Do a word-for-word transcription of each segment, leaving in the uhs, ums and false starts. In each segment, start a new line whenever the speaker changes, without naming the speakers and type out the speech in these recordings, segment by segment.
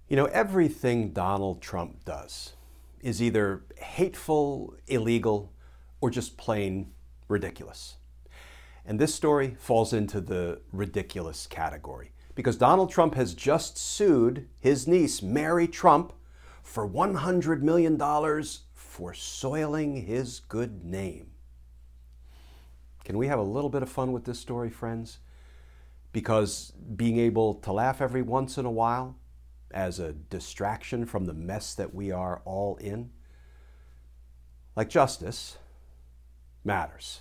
You know, everything Donald Trump does is either hateful, illegal, or just plain ridiculous. And this story falls into the ridiculous category because Donald Trump has just sued his niece, Mary Trump, for one hundred million dollars for soiling his good name. Can we have a little bit of fun with this story, friends? Because being able to laugh every once in a while as a distraction from the mess that we are all in, like justice, matters.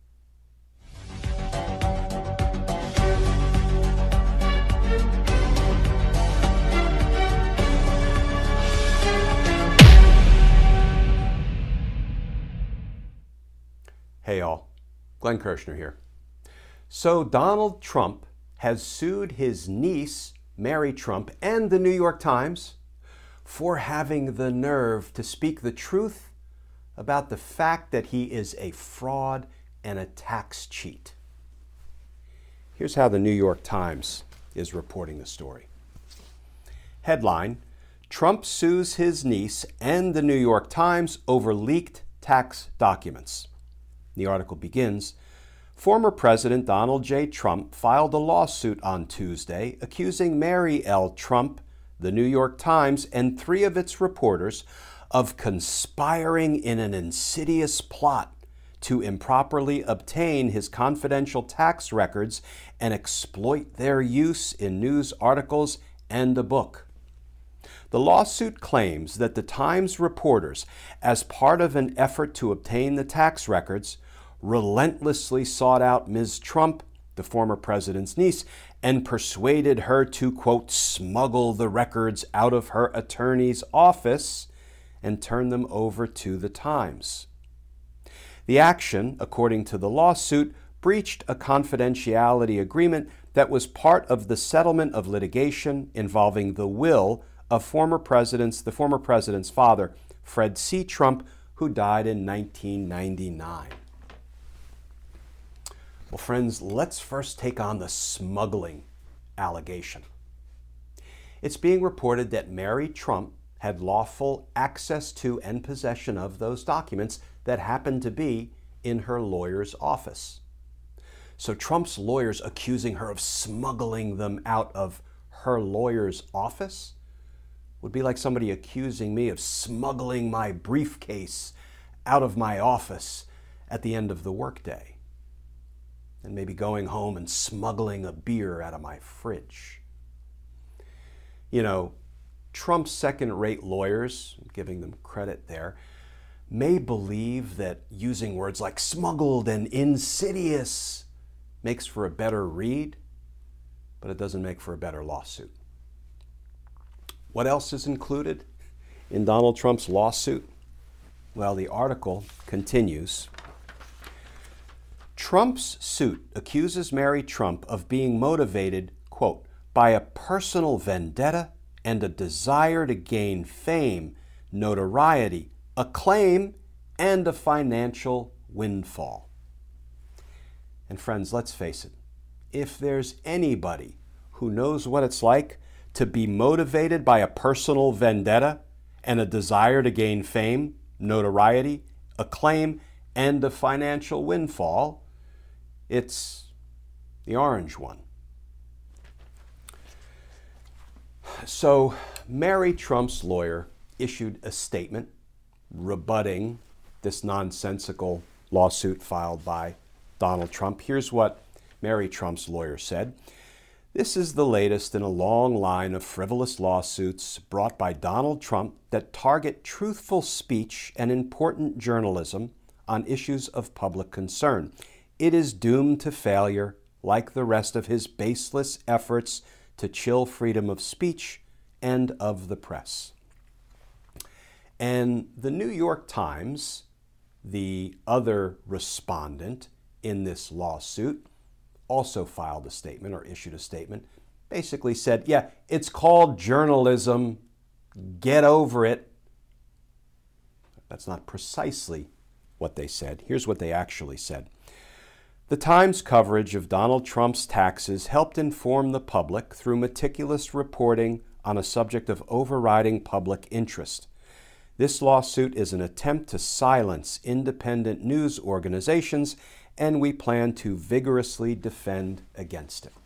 Hey all, Glenn Kirshner here. So Donald Trump has sued his niece, Mary Trump, and the New York Times for having the nerve to speak the truth about the fact that he is a fraud and a tax cheat. Here's how the New York Times is reporting the story. Headline: Trump sues his niece and the New York Times over leaked tax documents. The article begins, former President Donald J. Trump filed a lawsuit on Tuesday accusing Mary L. Trump, the New York Times, and three of its reporters of conspiring in an insidious plot to improperly obtain his confidential tax records and exploit their use in news articles and a book. The lawsuit claims that the Times reporters, as part of an effort to obtain the tax records, relentlessly sought out Miz Trump, the former president's niece, and persuaded her to, quote, smuggle the records out of her attorney's office and turn them over to the Times. The action, according to the lawsuit, breached a confidentiality agreement that was part of the settlement of litigation involving the will of former president's, the former president's father, Fred C. Trump, who died in nineteen ninety-nine. Well, friends, let's first take on the smuggling allegation. It's being reported that Mary Trump had lawful access to and possession of those documents that happened to be in her lawyer's office. So Trump's lawyers accusing her of smuggling them out of her lawyer's office would be like somebody accusing me of smuggling my briefcase out of my office at the end of the workday, and maybe going home and smuggling a beer out of my fridge. You know, Trump's second-rate lawyers, giving them credit there, may believe that using words like smuggled and insidious makes for a better read, but it doesn't make for a better lawsuit. What else is included in Donald Trump's lawsuit? Well, the article continues. Trump's suit accuses Mary Trump of being motivated, quote, by a personal vendetta and a desire to gain fame, notoriety, acclaim, and a financial windfall. And friends, let's face it, if there's anybody who knows what it's like to be motivated by a personal vendetta and a desire to gain fame, notoriety, acclaim, and a financial windfall, it's the orange one. So Mary Trump's lawyer issued a statement rebutting this nonsensical lawsuit filed by Donald Trump. Here's what Mary Trump's lawyer said. This is the latest in a long line of frivolous lawsuits brought by Donald Trump that target truthful speech and important journalism on issues of public concern. It is doomed to failure, like the rest of his baseless efforts to chill freedom of speech and of the press. And the New York Times, the other respondent in this lawsuit, also filed a statement or issued a statement, basically said, yeah, it's called journalism, get over it. That's not precisely what they said. Here's what they actually said. The Times coverage of Donald Trump's taxes helped inform the public through meticulous reporting on a subject of overriding public interest. This lawsuit is an attempt to silence independent news organizations, and we plan to vigorously defend against it.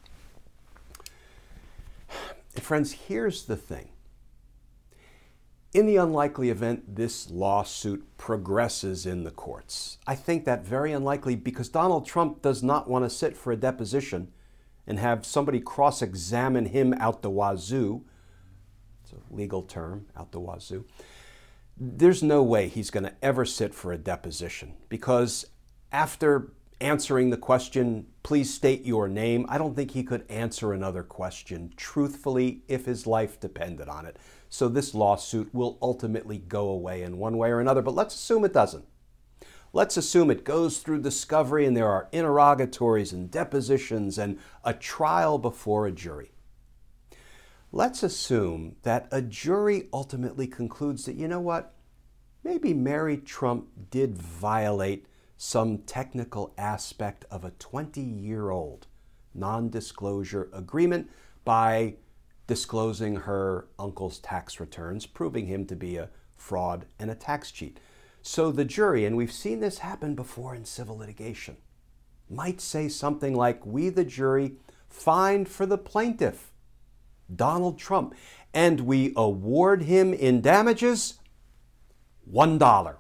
And friends, here's the thing. In the unlikely event this lawsuit progresses in the courts, I think that very unlikely because Donald Trump does not want to sit for a deposition and have somebody cross-examine him out the wazoo. It's a legal term, out the wazoo. There's no way he's going to ever sit for a deposition because after answering the question, please state your name, I don't think he could answer another question truthfully if his life depended on it. So this lawsuit will ultimately go away in one way or another, but let's assume it doesn't. Let's assume it goes through discovery and there are interrogatories and depositions and a trial before a jury. Let's assume that a jury ultimately concludes that, you know what, maybe Mary Trump did violate some technical aspect of a twenty-year-old non-disclosure agreement by disclosing her uncle's tax returns, proving him to be a fraud and a tax cheat. So the jury, and we've seen this happen before in civil litigation, might say something like, we, the jury, find for the plaintiff, Donald Trump, and we award him in damages one dollar.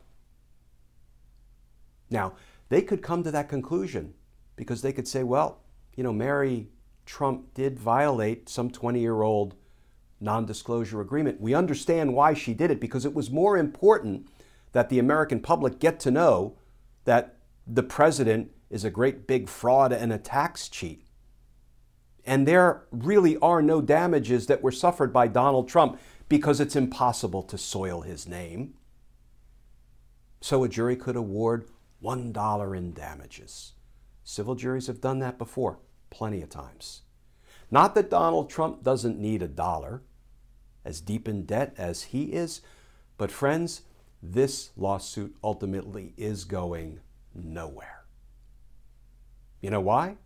Now, they could come to that conclusion because they could say, well, you know, Mary Trump did violate some twenty-year-old non-disclosure agreement. We understand why she did it because it was more important that the American public get to know that the president is a great big fraud and a tax cheat. And there really are no damages that were suffered by Donald Trump because it's impossible to soil his name. So a jury could award one dollar in damages. Civil juries have done that before, plenty of times. Not that Donald Trump doesn't need a dollar, as deep in debt as he is, but friends, this lawsuit ultimately is going nowhere. You know why?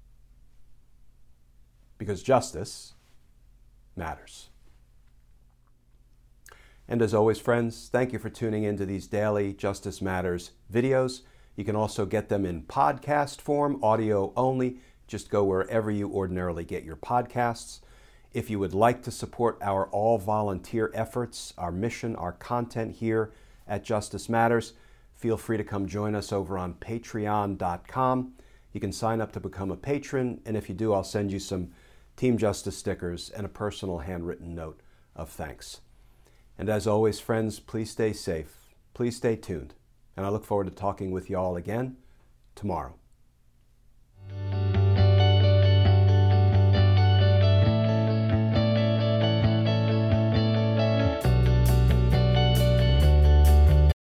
Because justice matters. And as always, friends, thank you for tuning into these daily Justice Matters videos. You can also get them in podcast form, audio only. Just go wherever you ordinarily get your podcasts. If you would like to support our all-volunteer efforts, our mission, our content here at Justice Matters, feel free to come join us over on patreon dot com. You can sign up to become a patron, and if you do, I'll send you some Team Justice stickers and a personal handwritten note of thanks. And as always, friends, please stay safe. Please stay tuned. And I look forward to talking with you all again tomorrow.